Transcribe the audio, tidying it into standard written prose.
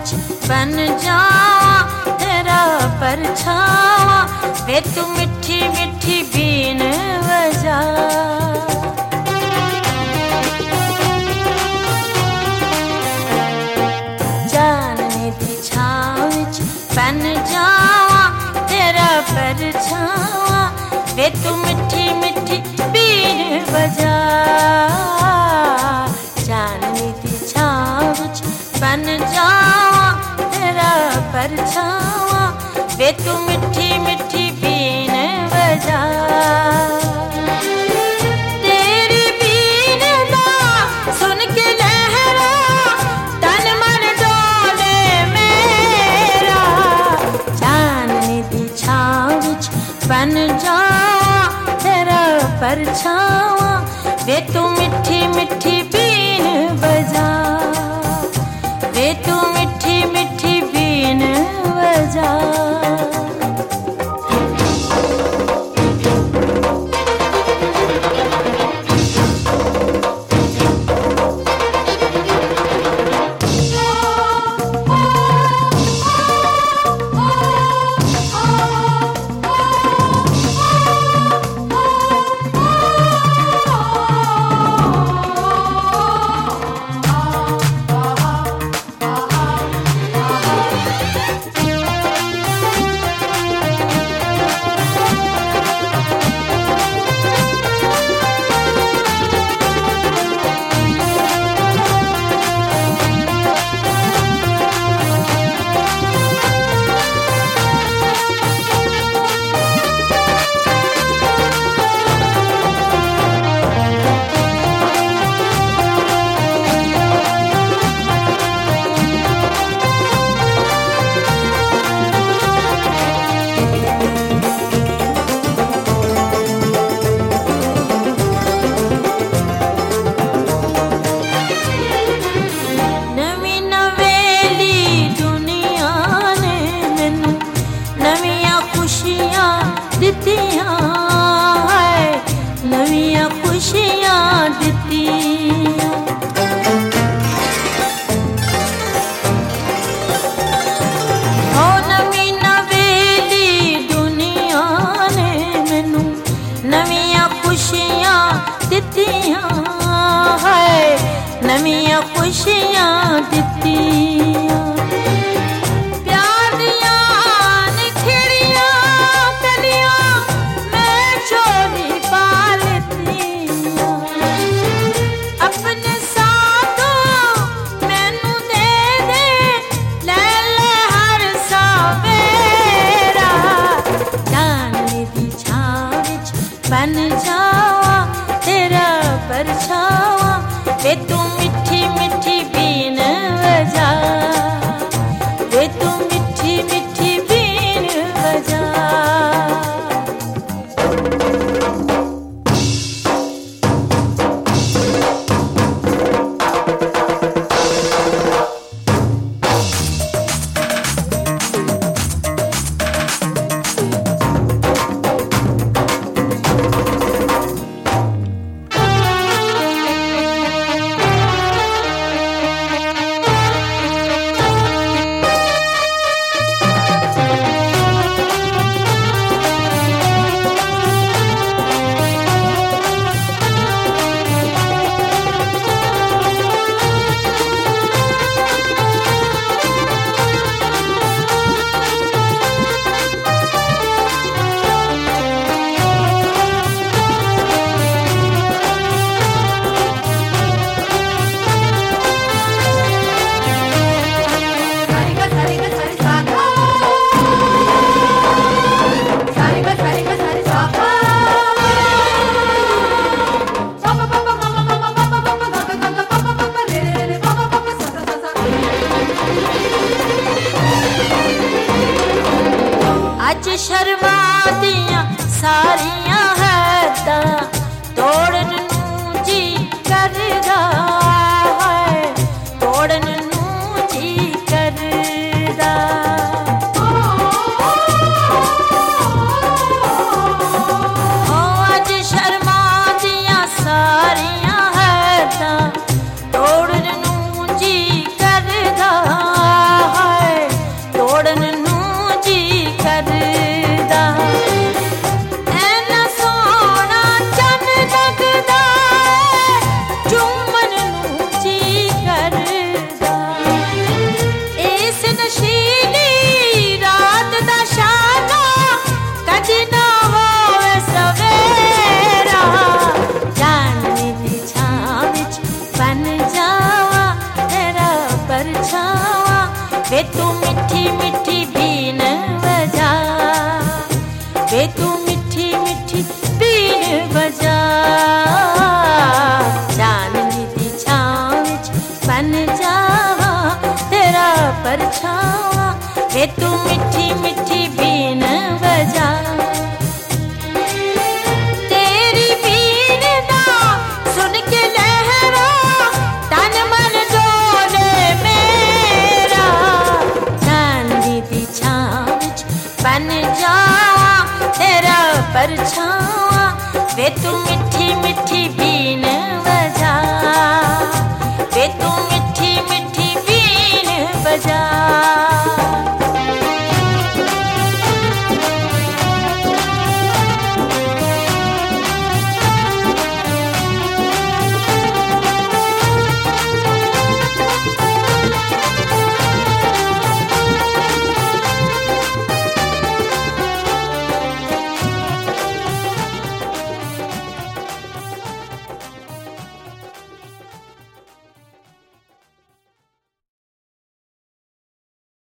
विच बन जावा तेरा परछावा, वे तू मिठी मिठी बीन बजा। चांदनी दी छां विच बन जावा तेरा परछावा, वे तू मिठी मिठी बीन बजा। चांदनी दी छां विच बन जावा तेरा परछावा, वे तू मिठी मिठी बीन बजा। तेरी बीन दा सुन के लहरा तन मन डोले मेरा। चांदनी दी छां विच बन जावा तेरा परछावा, वे तू मिठी मिठी बीन बजा, वे तू मिठी मिठी बीन बजा। दित्तियां है नवियां खुशियां दित्तियां। ओ नवी नवेली दुनिया ने मैनू नवियां खुशियां दित्तियां है नवियां खुशियां दित्तियां। बन जावा तेरा परछावा, वे तू मिठी मिठी बीन बजा, वे तू मिठी मिठी बीन बजा। अज शर्मा दियां सारियां हद्दां तोड़न नूं जी करदा है, तोड़न नूं जी करदा। ओ अज शर्मा दियां सारियां हद्दां तोड़न नूं जी करदा है, वे तू मिठी मिठी बीन बजा, वे तू मिठी मिठी बीन बजा। चांदनी दी छां विच बन जावा तेरा परछावां, वे तू मिठी मिठी बीन बजा। तेरी बीन दा सुन के लहरा तन मन डोले मेरा। चांदी दी छां विच बन जावा तेरा परछावां, वे तू